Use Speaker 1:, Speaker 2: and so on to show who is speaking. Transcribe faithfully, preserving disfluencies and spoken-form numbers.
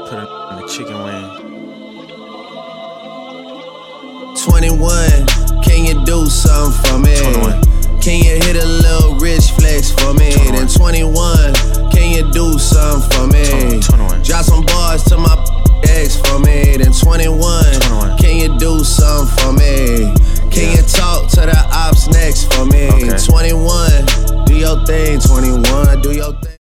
Speaker 1: Put it in the chicken wing.
Speaker 2: twenty-one, can you do something for me?
Speaker 1: twenty-one.
Speaker 2: Can you hit a little rich flex for me?
Speaker 1: twenty-one.
Speaker 2: Then twenty-one, can you do something for me?
Speaker 1: twenty-one.
Speaker 2: Drop some bars to my ex for me. Then twenty-one,
Speaker 1: twenty-one.
Speaker 2: can you do something for me? Can
Speaker 1: Yeah.
Speaker 2: you talk to the ops next for me?
Speaker 1: Okay.
Speaker 2: twenty-one, do your thing, twenty-one, do your thing.